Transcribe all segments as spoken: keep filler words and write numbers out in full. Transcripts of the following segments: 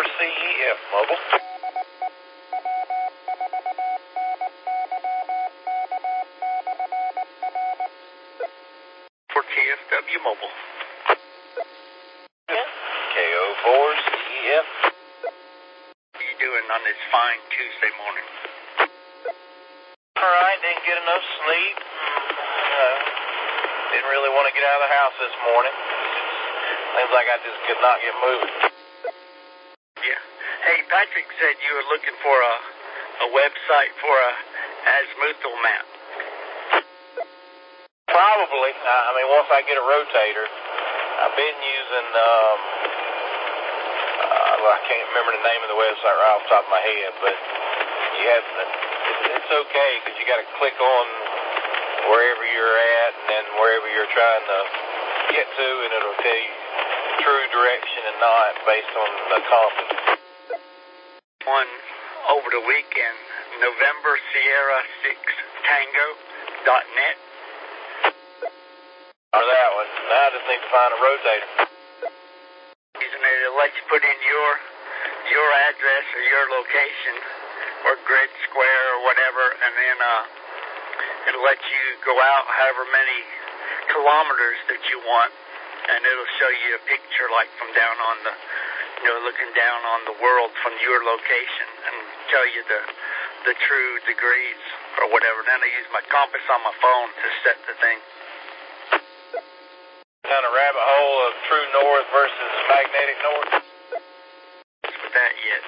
four C E F Mobile. For K F W Mobile. Yeah. K O four C E F. What are you doing on this fine Tuesday morning? Alright, didn't get enough sleep. Uh, didn't really want to get out of the house this morning. Seems like I just could not get moving. Yeah. Hey, Patrick said you were looking for a, a website for a azimuthal map. Probably. I, I mean, once I get a rotator, I've been using, um, uh, well, I can't remember the name of the website right off the top of my head, but you have, it's, it's okay because you got to click on wherever you're at and then wherever you're trying to get to, and it'll tell you true direction and not based on the compass. One over the weekend, November Sierra six Tango dot net. Or that one. Now I just need to find a rotator. Using it, it'll let you put in your your address or your location or grid square or whatever, and then uh, it'll let you go out however many kilometers that you want, and it'll show you a picture like from down on the, you know, looking down on the world from your location and tell you the the true degrees or whatever. Then I use my compass on my phone to set the thing. Kind of rabbit hole of true north versus magnetic north. With that yet.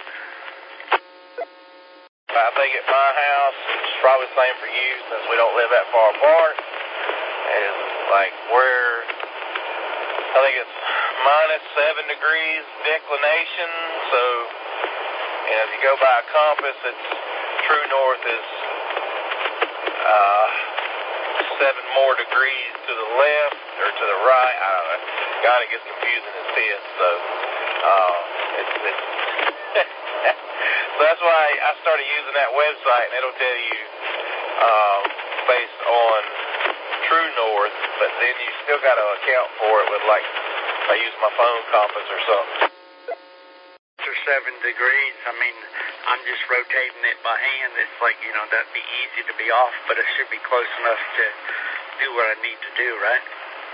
I think at my house, it's probably the same for you since we don't live that far apart, is like where, I think it's minus seven degrees declination, so, and if you go by a compass, it's true north is uh, seven more degrees to the left or to the right. I don't know. God, it gets confusing as this, so uh, it's, it's so that's why I started using that website, and it'll tell you uh, based on true north, but then you still got to account for it with, like, if I use my phone compass or something. Or seven degrees, I mean, I'm just rotating it by hand. It's like, you know, that'd be easy to be off, but it should be close enough to do what I need to do, right?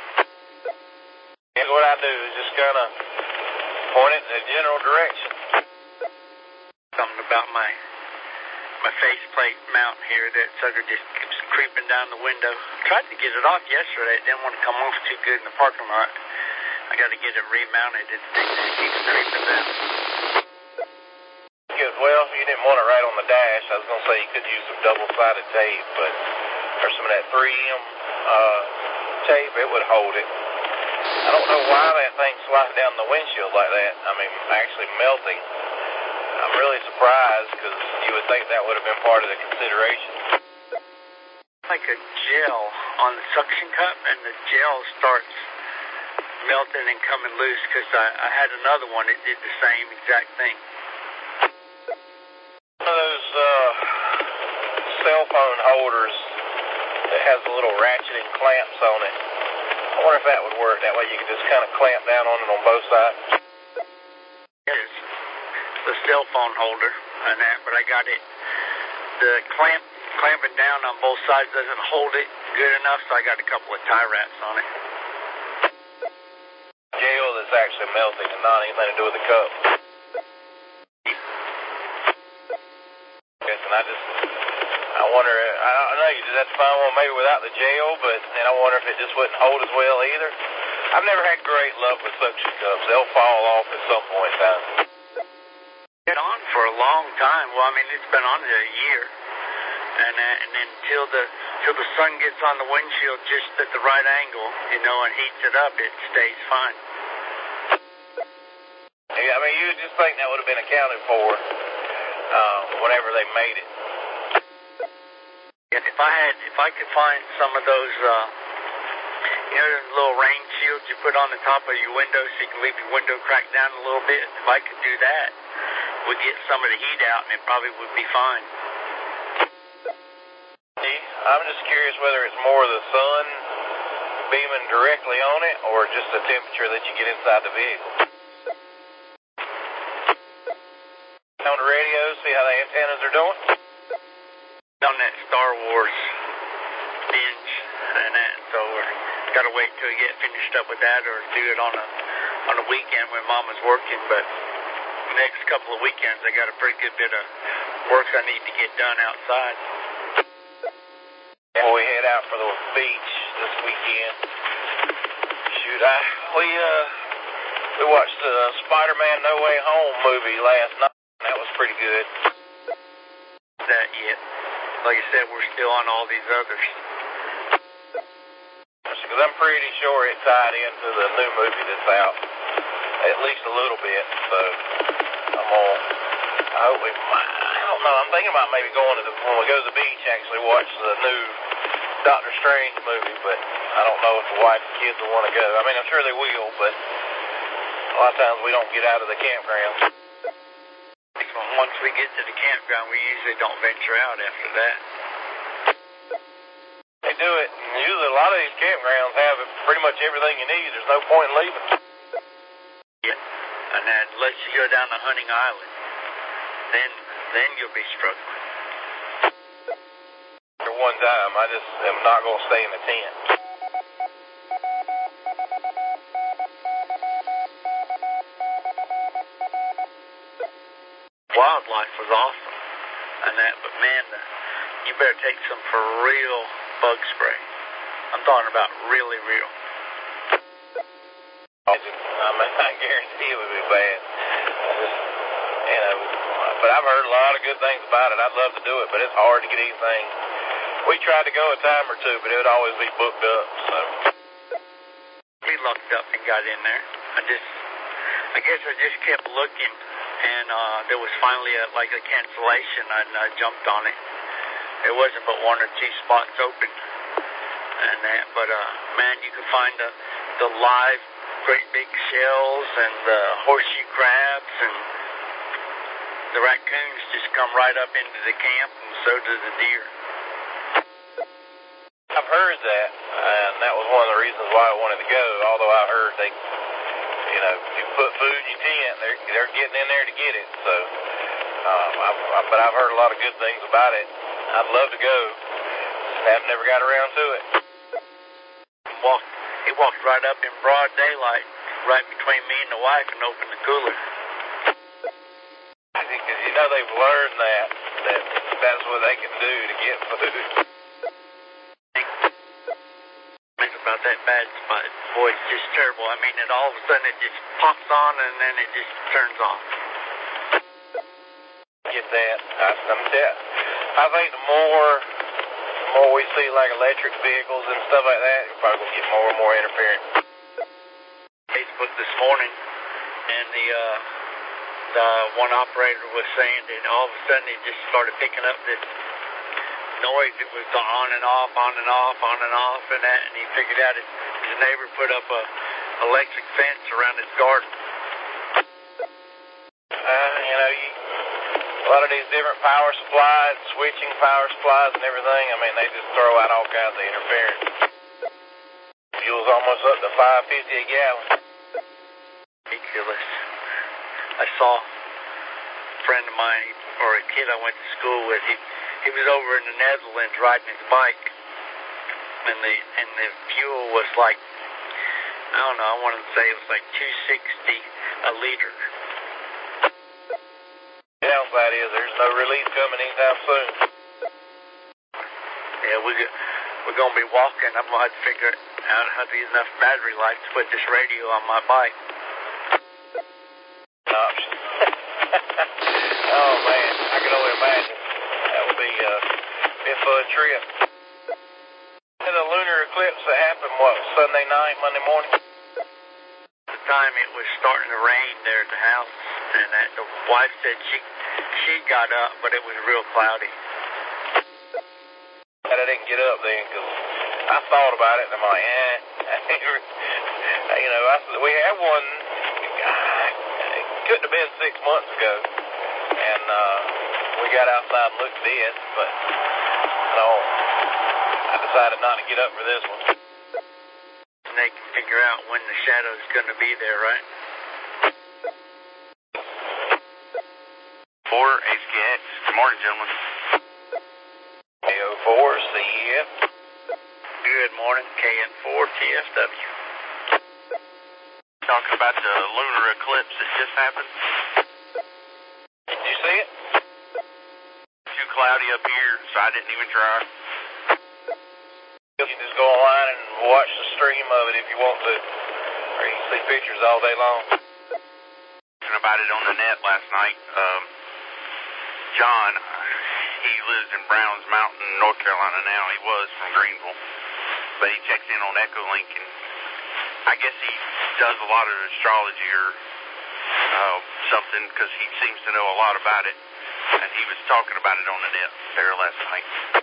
And what I do is just kind of point it in a general direction. Something about my my faceplate mount here, that sucker just keeps creeping down the window. Tried to get it off yesterday. It didn't want to come off too good in the parking lot. I got to get it remounted. It just keeps creeping down. Good. Well, if you didn't want it right on the dash, I was going to say you could use some double-sided tape, but or some of that three M uh, tape, it would hold it. I don't know why that thing slides down the windshield like that. I mean, actually melting. I'm really surprised because you would think that would have been part of the consideration. Like a gel on the suction cup, and the gel starts melting and coming loose because I, I had another one that did the same exact thing. One of those uh, cell phone holders that has the little ratcheting clamps on it. I wonder if that would work. That way you could just kind of clamp down on it on both sides. Yes. The cell phone holder and that, but I got it, the clamp, clamping down on both sides doesn't hold it good enough, so I got a couple of tie wraps on it. Gel that's actually melting and not anything to do with the cup. Yes, and I just, I wonder, I don't know, you just have to find one maybe without the gel, but then I wonder if it just wouldn't hold as well either. I've never had great luck with suction cups. They'll fall off at some point in time. On for a long time. Well, I mean, it's been on there a year, and uh, and then till the till the sun gets on the windshield just at the right angle, you know, and heats it up, it stays fine. Yeah, I mean, you just think that would have been accounted for uh, whenever they made it. And if I had, if I could find some of those, uh, you know, those little rain shields you put on the top of your window so you can leave your window cracked down a little bit, if I could do that, would get some of the heat out, and it probably would be fine. I'm just curious whether it's more the sun beaming directly on it or just the temperature that you get inside the vehicle. the radio, see how the antennas are doing? On that Star Wars binge and that, so we're got to wait till we get finished up with that or do it on a on a weekend when Mama's working, but the next couple of weekends I got a pretty good bit of work I need to get done outside. Before we head out for the beach this weekend, shoot, I, we, uh, we watched the Spider-Man No Way Home movie last night, and that was pretty good. That yet. Like I said, we're still on all these others. Because I'm pretty sure it tied into the new movie that's out, at least a little bit, so I'm on, I hope we might, I don't know, I'm thinking about maybe going to the, when we go to the beach, actually watch the new Doctor Strange movie, but I don't know if the wife and kids will want to go. I mean, I'm sure they will, but a lot of times we don't get out of the campground. Once we get to the campground, we usually don't venture out after that. They do it, and usually a lot of these campgrounds have pretty much everything you need. There's no point in leaving. Yeah, and then unless you go down to Hunting Island, then then you'll be struggling. For one time, I just am not going to stay in a tent. Wildlife was awesome and that, but man, the, you better take some for real bug spray. I'm talking about really real. I mean, I guarantee it would be bad. Just, you know, but I've heard a lot of good things about it. I'd love to do it, but it's hard to get anything. We tried to go a time or two, but it would always be booked up. So we looked up and got in there. I just, I guess I just kept looking. And uh, there was finally a, like a cancellation, and I jumped on it. There wasn't but one or two spots open, and that. But uh, man, you could find the the live great big shells and the horseshoe crabs, and the raccoons just come right up into the camp, and so do the deer. I've heard that, and that was one of the reasons why I wanted to go. Although I heard they. You know, if you put food in your tent, they're, they're getting in there to get it. So, um, I, I, but I've heard a lot of good things about it. I'd love to go. Just have never got around to it. Walked, he walked right up in broad daylight, right between me and the wife, and opened the cooler. Because you know they've learned that that that's what they can do to get food. About that bad spot, boy, it's just terrible. I mean, it all of a sudden it just pops on and then it just turns off. Get that? I, I'm tell, I think the more, the more we see like electric vehicles and stuff like that, you're probably gonna get more and more interference. Facebook this morning, and the uh, the one operator was saying that all of a sudden it just started picking up this noise. It was on and off, on and off, on and off, and that, and he figured out it, his neighbor put up a electric fence around his garden. Uh, you know, you, a lot of these different power supplies, switching power supplies and everything, I mean, they just throw out all kinds of interference. Fuel's almost up to five fifty a gallon. Ridiculous. I saw a friend of mine, or a kid I went to school with, he He was over in the Netherlands riding his bike, and the and the fuel was like, I don't know, I want to say it was like two sixty a liter. The downside is there's no relief coming anytime soon. Yeah, we we're gonna be walking. I'm gonna have to figure out how to get enough battery life to put this radio on my bike. An option. Oh man, I can only imagine. That would be uh, be a fun trip. And the lunar eclipse that happened, what, Sunday night, Monday morning? At the time it was starting to rain there at the house, and that, the wife said she she got up, but it was real cloudy. And I didn't get up then because I thought about it, and I'm like, eh. You know, I, we had one, it couldn't have been six months ago, and uh, we got outside and looked at it, but no, I decided not to get up for this one. And they can figure out when the shadow's going to be there, right? Four H K X. Good morning, gentlemen. K O four C E F. Good morning, K N four T F W. Talking about the lunar eclipse that just happened. Did you see it? Too cloudy up here, so I didn't even try. You can just go online and watch the stream of it if you want to. Or you can see pictures all day long. Talking about it on the net last night. Um, John, he lives in Browns Mountain, North Carolina now. He was from Greenville. But he checks in on Echolink, and I guess he does a lot of astrology or uh, something because he seems to know a lot about it. And he was talking about it on the net there last night.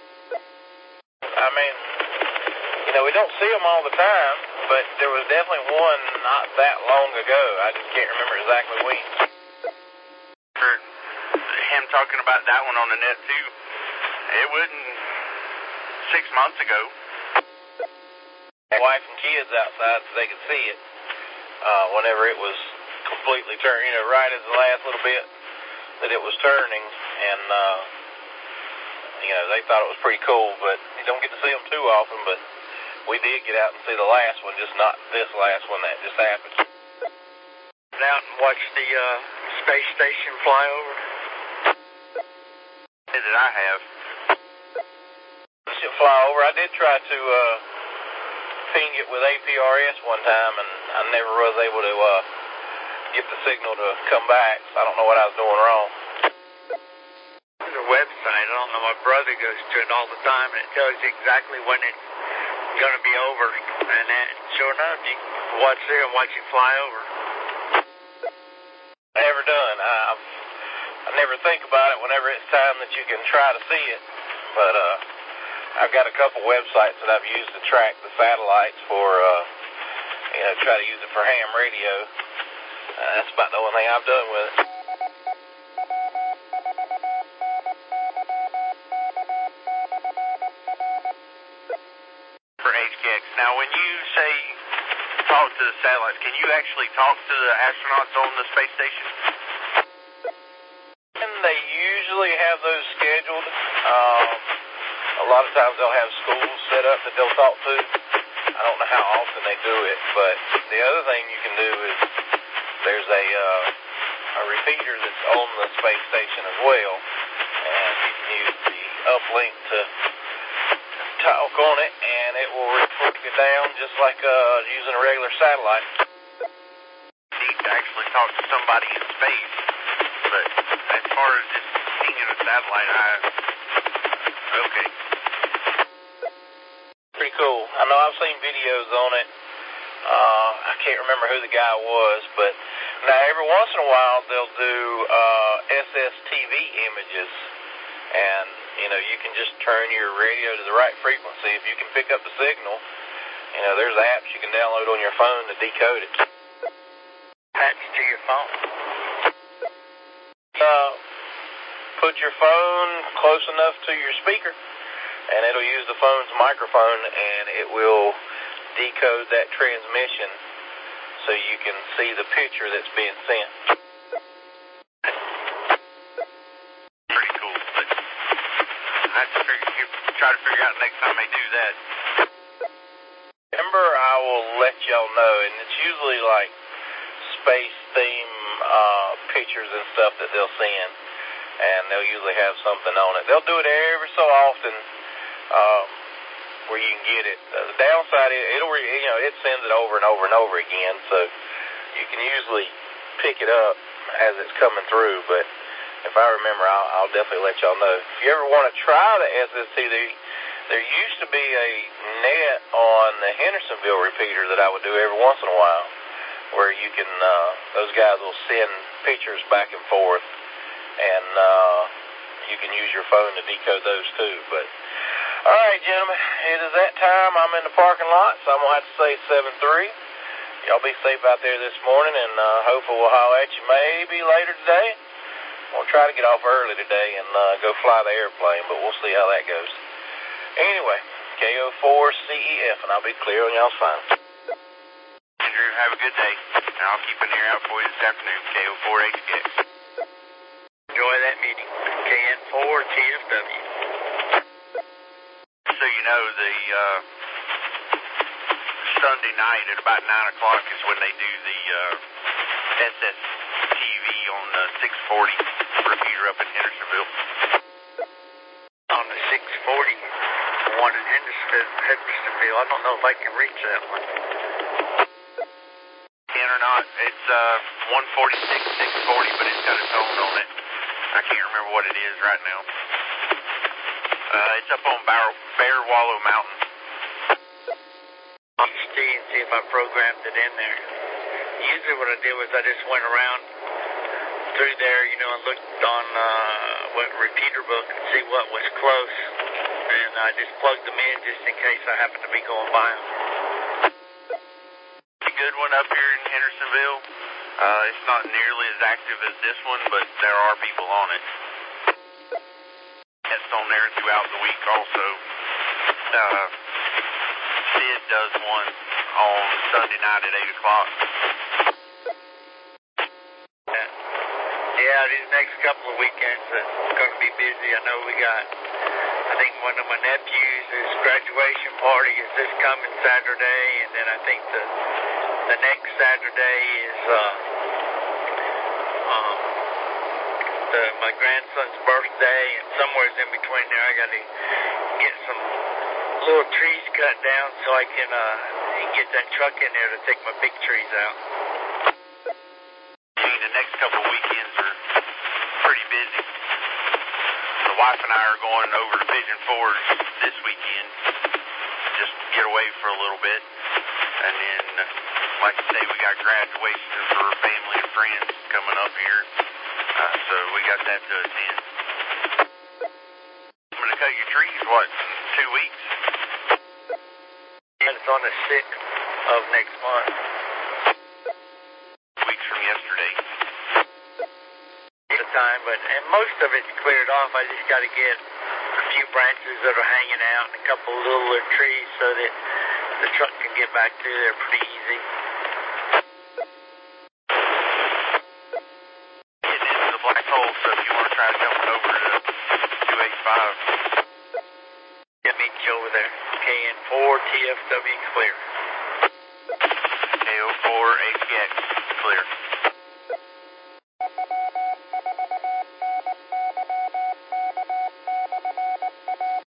I mean, you know, we don't see them all the time, but there was definitely one not that long ago. I just can't remember exactly when. Heard him talking about that one on the net too. It wasn't six months ago. Wife and kids outside so they could see it uh, whenever it was completely turned, you know, right as the last little bit that it was turning, and uh, you know, they thought it was pretty cool, but you don't get to see them too often, but we did get out and see the last one, just not this last one that just happened. Get out and watch the uh, space station fly over. Did I have? Shit fly over. I did try to uh, ping it with A P R S one time, and I never was able to uh, get the signal to come back, so I don't know what I was doing wrong. There's a website, I don't know, my brother goes to it all the time, and it tells you exactly when it's going to be over. And then, sure enough, you can watch there and watch it fly over. Never done. I, I've, I never think about it whenever it's time that you can try to see it, but uh, I've got a couple websites that I've used to track the satellites for, uh, you know, try to use it for ham radio. Uh, that's about the only thing I've done with it. For H K X. Now, when you say talk to the satellites, can you actually talk to the astronauts on the space station? And they usually have those scheduled. Um, a lot of times they'll have schools set up that they'll talk to. I don't know how often they do it, but the other thing you can do is there's a, uh, a repeater that's on the space station as well, and you can use the uplink to talk on it, and it will reflect it down just like uh, using a regular satellite. You need to actually talk to somebody in space, but as far as just seeing a satellite, I... Okay. Pretty cool. I know I've seen videos on it. Uh, I can't remember who the guy was, but now every once in a while they'll do uh, S S T V images, and you know, you can just turn your radio to the right frequency. If you can pick up the signal, you know, there's apps you can download on your phone to decode it. Attached to your phone. Uh, put your phone close enough to your speaker, and it'll use the phone's microphone, and it will decode that transmission so you can see the picture that's being sent. Pretty cool, but I have to figure, try to figure out next time they do that. Remember, I will let y'all know, and it's usually like space theme uh, pictures and stuff that they'll send, and they'll usually have something on it. They'll do it every so often. Um, where you can get it. Uh, the downside is it'll, you know, it sends it over and over and over again, so you can usually pick it up as it's coming through, but if I remember, I'll, I'll definitely let y'all know. If you ever want to try the S S T V, there used to be a net on the Hendersonville repeater that I would do every once in a while, where you can, uh, those guys will send pictures back and forth, and uh, you can use your phone to decode those too, but all right, gentlemen, it is that time. I'm in the parking lot, so I'm going to have to say seven three. Y'all be safe out there this morning, and uh, hopefully we'll holler at you maybe later today. We'll try to get off early today and uh, go fly the airplane, but we'll see how that goes. Anyway, K O four C E F, and I'll be clear on y'all's phone. Andrew, have a good day. And I'll keep an ear out for you this afternoon, K O four H K X. Enjoy that meeting. T F W. So you know, the uh, Sunday night at about nine o'clock is when they do the uh, S S T V on the six forty repeater up in Hendersonville. On the six forty, one in Hendersonville, Hendersonville. I don't know if I can reach that one. Can or not, it's uh, one forty-six, six forty, but it's got a tone on it. I can't remember what it is right now. Uh, it's up on Bear, Bear Wallow Mountain. I'll see and see if I programmed it in there. Usually what I did was I just went around through there, you know, and looked on uh, what repeater book and see what was close. And I just plugged them in just in case I happened to be going by them. It's a good one up here in Hendersonville. Uh, it's not nearly as active as this one, but there are people on it. It's on there throughout the week also. Uh, Sid does one on Sunday night at eight o'clock. Yeah, yeah, these next couple of weekends are going to be busy. I know we got, I think one of my nephews, his graduation party is this coming Saturday, and then I think the the next Saturday is uh, um, the, my grandson's birthday, and somewhere in between there I got to get some little trees cut down so I can uh, get that truck in there to take my big trees out. I mean, the next couple of weekends are pretty busy. The wife and I are going over to Pigeon Forge this weekend just to get away for a little bit. And then, like I say, we got graduation for family and friends coming up here. Uh, so we got that to attend. I'm going to cut your trees, what, in two weeks? And it's on the sixth of next month. Weeks from yesterday. The time, but and most of it's cleared off. I just got to get a few branches that are hanging out and a couple of little trees so that the truck can get back to there pretty easy. Getting into the black hole, so if you want to try to jump over to two eighty-five. Yeah, meet you over there. K N four T F W clear. K O four H X clear.